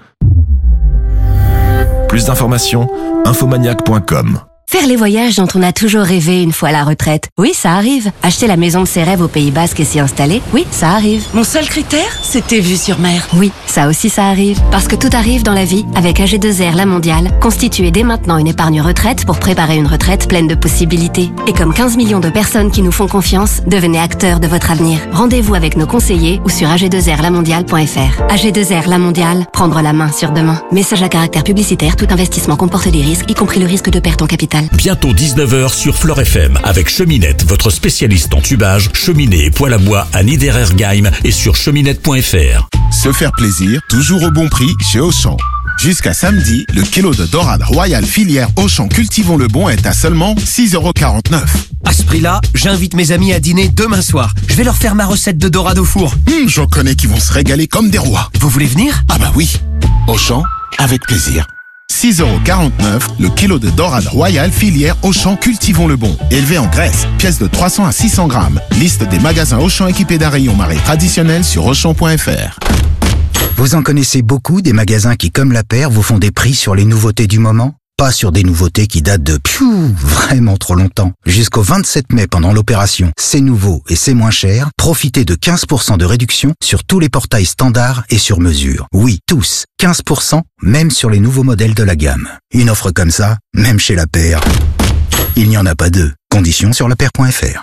Plus d'informations, infomaniac.com. Faire les voyages dont on a toujours rêvé une fois à la retraite. Oui, ça arrive. Acheter la maison de ses rêves au Pays Basque et s'y installer. Oui, ça arrive. Mon seul critère, c'était vue sur mer. Oui, ça aussi ça arrive. Parce que tout arrive dans la vie avec AG2R La Mondiale. Constituez dès maintenant une épargne retraite pour préparer une retraite pleine de possibilités. Et comme 15 millions de personnes qui nous font confiance, devenez acteurs de votre avenir. Rendez-vous avec nos conseillers ou sur ag2rlamondiale.fr. AG2R La Mondiale, prendre la main sur demain. Message à caractère publicitaire, tout investissement comporte des risques, y compris le risque de perte en capital. Bientôt 19h sur Fleur FM avec Cheminette, votre spécialiste en tubage, cheminée et poêle à bois à Niederergheim et sur cheminette.fr. Se faire plaisir, toujours au bon prix chez Auchan. Jusqu'à samedi, le kilo de dorade royale filière Auchan Cultivons le Bon est à seulement 6,49 €. À ce prix-là, j'invite mes amis à dîner demain soir. Je vais leur faire ma recette de dorade au four. J'en connais qui vont se régaler comme des rois. Vous voulez venir ? Ah bah oui. Auchan, avec plaisir. 6,49 € le kilo de dorade royale filière Auchan Cultivons le Bon. Élevé en Grèce, pièce de 300 à 600 grammes. Liste des magasins Auchan équipés d'un rayon marée traditionnel sur Auchan.fr. Vous en connaissez beaucoup des magasins qui, comme la paire, vous font des prix sur les nouveautés du moment ? Pas sur des nouveautés qui datent de vraiment trop longtemps. Jusqu'au 27 mai pendant l'opération C'est nouveau et c'est moins cher, profitez de 15% de réduction sur tous les portails standards et sur mesure. Oui, tous. 15%, même sur les nouveaux modèles de la gamme. Une offre comme ça, même chez la paire, il n'y en a pas deux. Conditions sur lapaire.fr.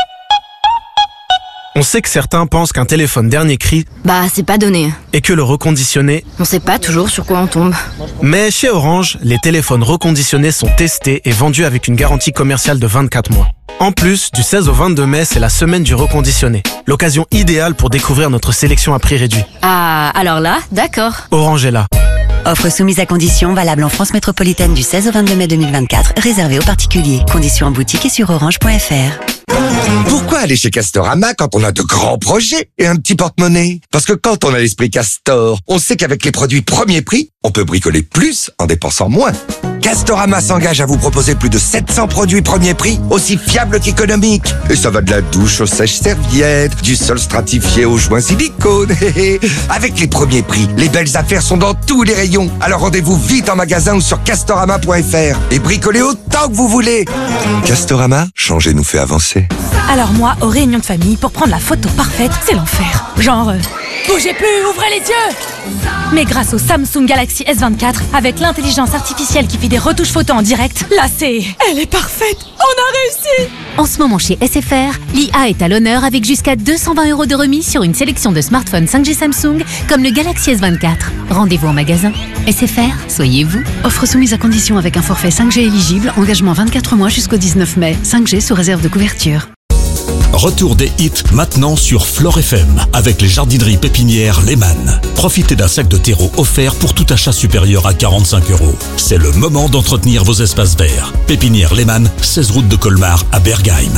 On sait que certains pensent qu'un téléphone dernier cri, c'est pas donné. Et que le reconditionné, On sait pas toujours sur quoi on tombe. Mais chez Orange, les téléphones reconditionnés sont testés et vendus avec une garantie commerciale de 24 mois. En plus, du 16 au 22 mai, c'est la semaine du reconditionné. L'occasion idéale pour découvrir notre sélection à prix réduit. Ah, alors là, d'accord. Orange est là. Offre soumise à conditions, valable en France métropolitaine du 16 au 22 mai 2024, réservée aux particuliers. Conditions en boutique et sur orange.fr. Pourquoi aller chez Castorama quand on a de grands projets et un petit porte-monnaie? Parce que quand on a l'esprit Castor, on sait qu'avec les produits premier prix, on peut bricoler plus en dépensant moins. Castorama s'engage à vous proposer plus de 700 produits premier prix, aussi fiables qu'économiques. Et ça va de la douche aux sèches-serviettes, du sol stratifié aux joints silicone. Avec les premiers prix, les belles affaires sont dans tous les rayons. Alors rendez-vous vite en magasin ou sur castorama.fr et bricolez autant que vous voulez. Castorama, changer nous fait avancer. Alors moi, aux réunions de famille, pour prendre la photo parfaite, c'est l'enfer. Genre, bougez plus, ouvrez les yeux. Mais grâce au Samsung Galaxy S24, avec l'intelligence artificielle qui fait des retouches photos en direct, là elle est parfaite. On a réussi. En ce moment chez SFR, l'IA est à l'honneur avec jusqu'à 220 € de remise sur une sélection de smartphones 5G Samsung comme le Galaxy S24. Rendez-vous en magasin. SFR, soyez vous. Offre soumise à condition avec un forfait 5G éligible, engagement 24 mois jusqu'au 19 mai. 5G sous réserve de couverture. Retour des hits maintenant sur Flore FM avec les jardineries pépinières Lehmann. Profitez d'un sac de terreau offert pour tout achat supérieur à 45 €. C'est le moment d'entretenir vos espaces verts. Pépinière Lehmann, 16 route de Colmar à Bergheim.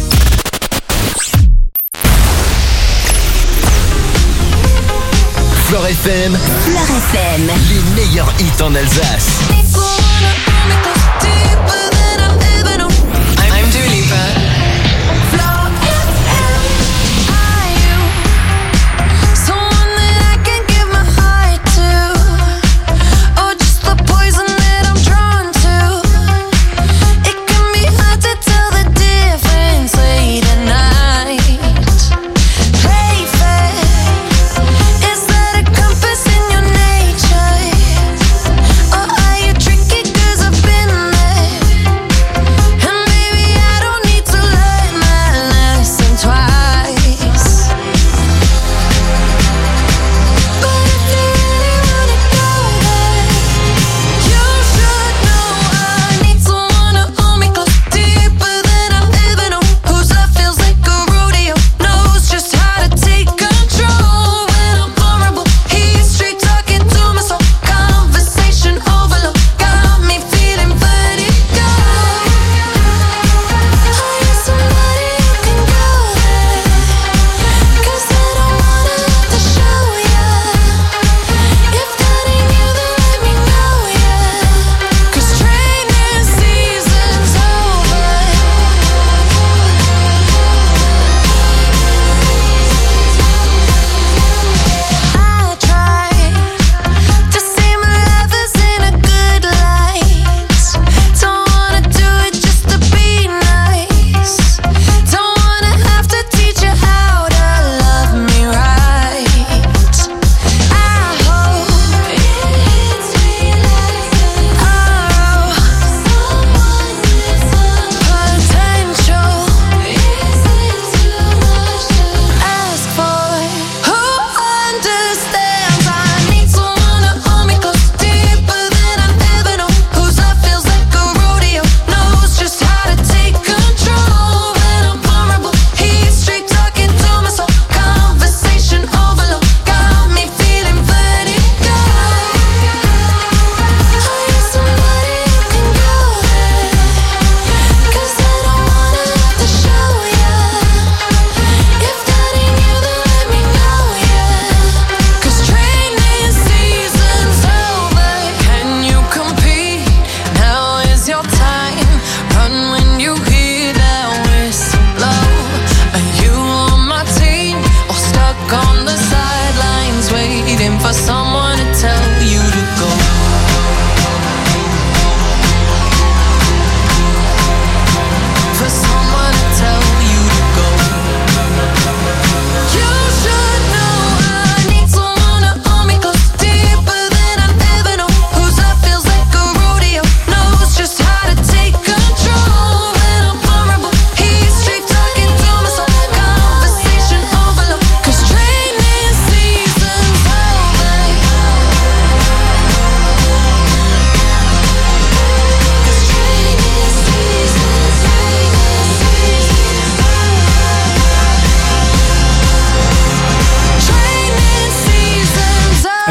Flore FM, les meilleurs hits en Alsace. I'm Dua Lipa. Is that a compass in your nature? Or are you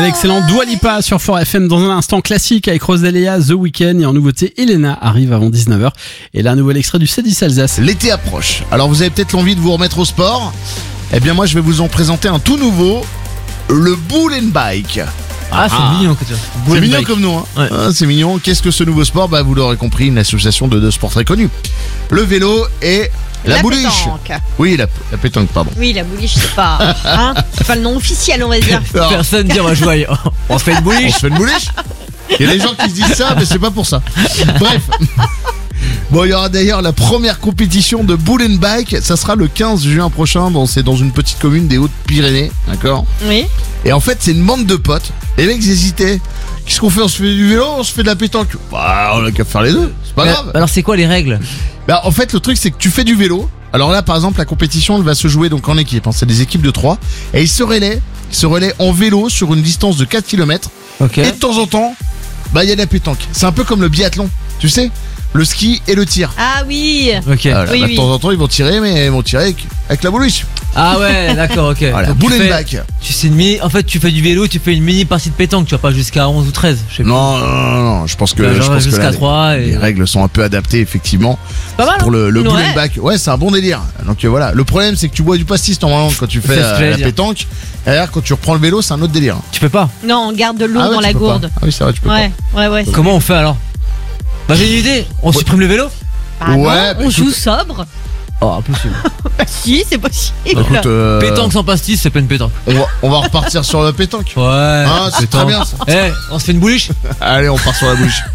L'excellent Dua Lipa sur Fort FM dans un instant classique avec Rosalia, The Weeknd et en nouveauté Elena arrive avant 19h. Et là un nouvel extrait du C10 Alsace. L'été approche. Alors vous avez peut-être l'envie de vous remettre au sport. Eh bien moi je vais vous en présenter un tout nouveau, le Bull and Bike. Ah, c'est mignon que tu C'est mignon comme nous, hein. Ouais. Ah, c'est mignon. Qu'est-ce que ce nouveau sport ? Bah vous l'aurez compris, une association de deux sports très connus. Le vélo et la bouliche. pétanque. Oui, la pétanque, pardon. Oui, la bouliche, c'est pas, hein, c'est pas le nom officiel, on va dire. Alors, Personne dit on va jouer. On se fait une on bouliche. se fait une bouliche. Il y a des gens qui se disent ça, mais c'est pas pour ça. Bref. Bon, il y aura d'ailleurs la première compétition de Bull and Bike. Ça sera le 15 juin prochain. Bon, c'est dans une petite commune des Hautes-Pyrénées, d'accord ? Oui. Et en fait, c'est une bande de potes. Les mecs, ils hésitaient. Qu'est-ce qu'on fait ? On se fait du vélo, on se fait de la pétanque ? Bah, on a qu'à faire les deux. C'est pas grave. Alors c'est quoi les règles ? Bah, en fait, le truc, c'est que tu fais du vélo. Alors là, par exemple, la compétition, elle va se jouer donc en équipe. Hein. C'est des équipes de 3. Et ils se relaient en vélo sur une distance de 4 km. Ok. Et de temps en temps, bah, il y a de la pétanque. C'est un peu comme le biathlon. Tu sais ? Le ski et le tir. Ah oui. Ok. Voilà, Oui, bah, oui. de temps en temps, ils vont tirer, mais ils vont tirer avec la bouliche. Ah ouais, d'accord, ok. Voilà, Donc, Bull and Bike. en fait, tu fais du vélo, tu fais une mini partie de pétanque, tu vas pas jusqu'à 11 ou 13, je sais pas. Non, je pense que, Ouais, genre je pense que jusqu'à là, 3 et... les règles sont un peu adaptées, effectivement. Pas mal. Pour le Ouais. Bull and Bike. Ouais, c'est un bon délire. Donc voilà. Le problème, c'est que tu bois du pastis normalement quand tu fais C'est ce que j'allais la dire. pétanque. Et d'ailleurs, quand tu reprends le vélo, c'est un autre délire. Tu peux pas. Non, on garde de l'eau Ah ouais, dans tu la peux pas. gourde. Ah oui, c'est vrai, tu peux Ouais. Comment on fait alors ? Bah j'ai une idée, on supprime le vélo ? Ah non, Ouais, on joue sobre. Oh, impossible. Bah si, c'est possible. pas. Écoute, Pétanque sans pastis, c'est pas une pétanque. on va repartir sur la pétanque. Ouais. Ah, c'est très bien ça. Eh, on se fait une bouliche ? Allez, on part sur la bouche.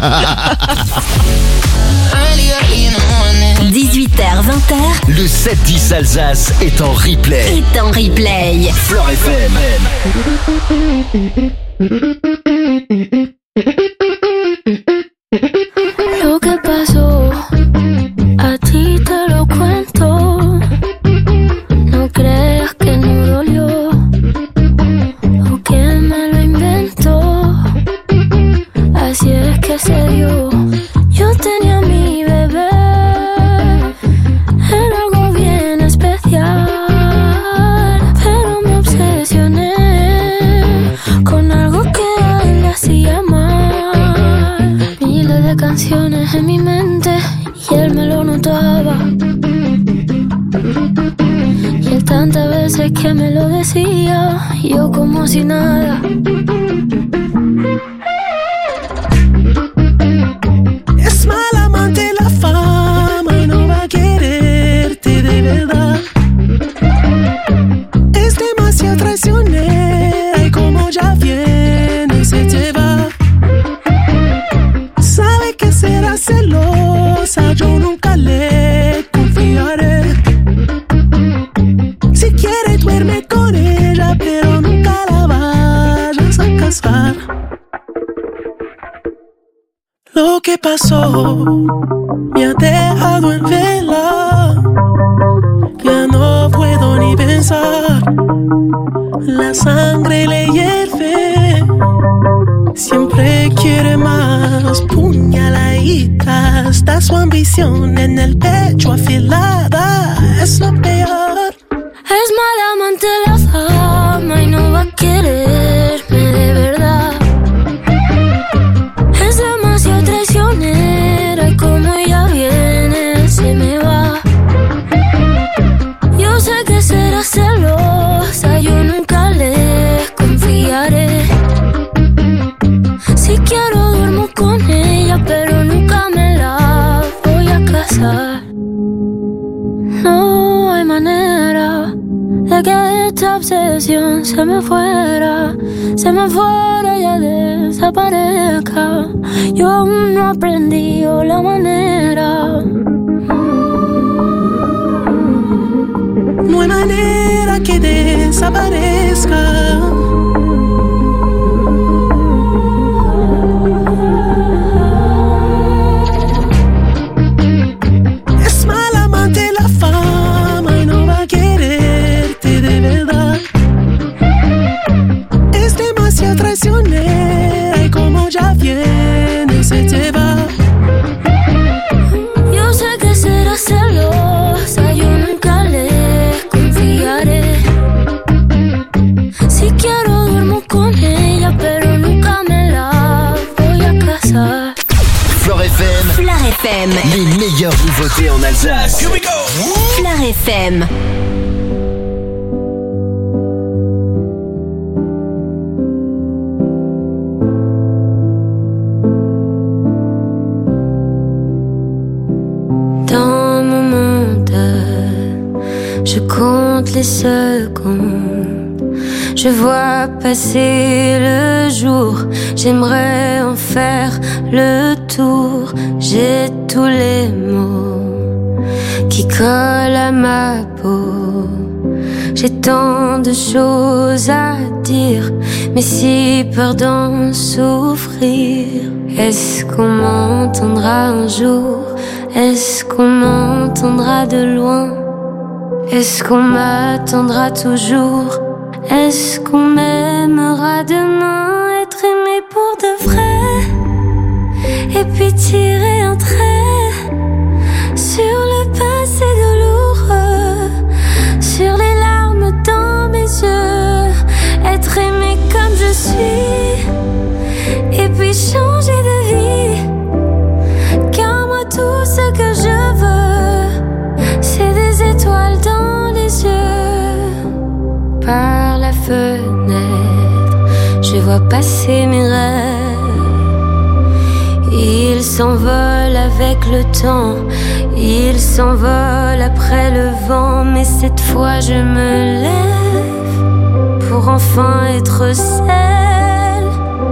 18h, 20h, Le 7-10 Alsace est en replay. est en replay. Fort FM. Lo que pasó, a ti te lo cuento. No creas que no dolió o que me lo inventó. Así es que se dio. Yo tenía a mi bebé, era algo bien especial, pero me obsesioné con algo que a él le hacía mal. Miles de canciones en mi mente y él me lo notaba. Y él tantas veces que me lo decía, yo como si nada. Es mal amante la fama y no va a quererte de verdad. Es demasiado traicionera y como ya viene se te va. Sabe que será celosa, yo nunca le confiaré. Si quiere duerme con ella, pero nunca la vayas a casar. Lo que pasó me ha dejado en vela. Ya no puedo ni pensar. La sangre le hierve. Siempre quiere más. Puñaladita. Está su ambición en el pecho afilada. Es lo peor. Es mala amante la fama y no va a quererme de verdad. Es demasiado traicionera y como ella viene se me va. Yo sé que será celosa, yo nunca le confiaré. Si quiero duermo con ella, pero nunca me la voy a casar. No hay manera de que esta obsesión se me fuera y ya desaparezca. Yo aún no aprendí la manera. No hay manera que desaparezca. Es mal amante la fama y no va a quererte de verdad. Es demasiado traicionera y como ya viene se te va. Yo sé que será celosa, yo nunca le confiaré. Si FM. Les meilleures nouveautés en Alsace. Here we go. Fleur FM. Dans mon monde, je compte les secondes. Je vois passer le jour. J'aimerais en faire le tour. J'ai tous les mots qui collent à ma peau. J'ai tant de choses à dire, mais si peur d'en souffrir. Est-ce qu'on m'entendra un jour? Est-ce qu'on m'entendra de loin? Est-ce qu'on m'attendra toujours? Est-ce qu'on m'aimera demain? Être aimé pour de vrai, et puis tirer un trait sur le passé douloureux, sur les larmes dans mes yeux. Être aimé comme je suis, et puis changer de vie. Car moi tout ce que je veux, c'est des étoiles dans les yeux. Par la fenêtre, je vois passer mes rêves. Ils s'envolent avec le temps, ils s'envolent après le vent. Mais cette fois je me lève pour enfin être celle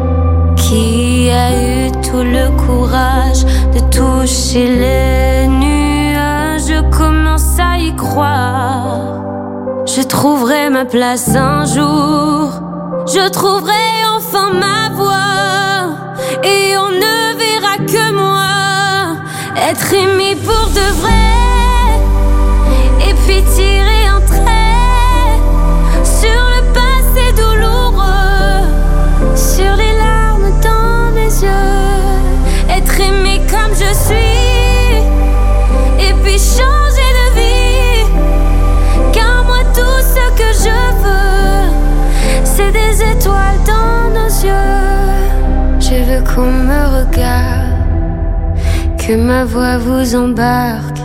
qui a eu tout le courage de toucher les nuages. Je commence à y croire. Je trouverai ma place un jour. Je trouverai enfin ma voix. Et on ne verra que moi. Être aimé pour de vrai. Et puis tirer un trait sur le passé douloureux, sur les larmes dans mes yeux. Être aimé comme je suis, et puis changer de vie. Car moi tout ce que je veux, c'est des étoiles dans nos yeux. Je veux qu'on me regarde, que ma voix vous embarque.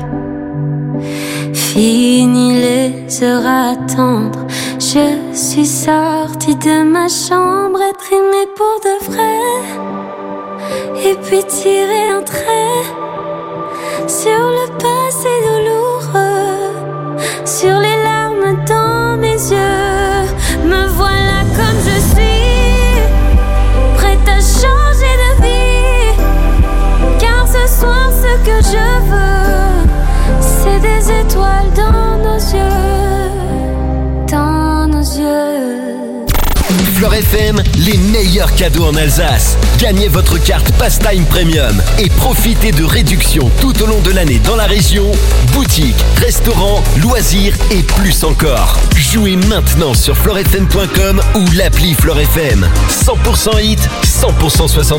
Fini les heures à attendre, je suis sortie de ma chambre. Être aimée pour de vrai, et puis tirer un trait sur le passé douloureux, sur les larmes dans mes yeux. Me voilà comme je suis, prête à changer de vie. Car ce soir ce que je veux, c'est des étoiles dans nos yeux, dans nos yeux. Fleur FM, les meilleurs cadeaux en Alsace. Gagnez votre carte Pastime Premium et profitez de réductions tout au long de l'année dans la région. Boutiques, restaurants, loisirs et plus encore. Jouez maintenant sur fleurfm.com ou l'appli Fleur FM. 100% hit, 100% 60.